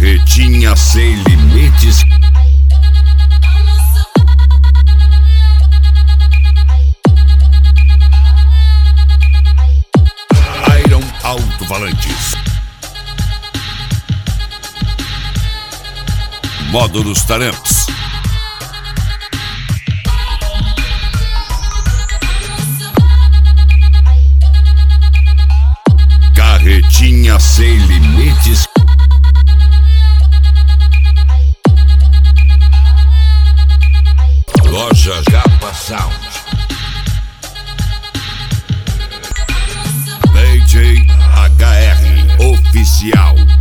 Carretinha sem limites. Iron Alto-Falantes. Módulos Taramps. Carretinha sem limites. Loja Japa Sound. DJ HR Oficial.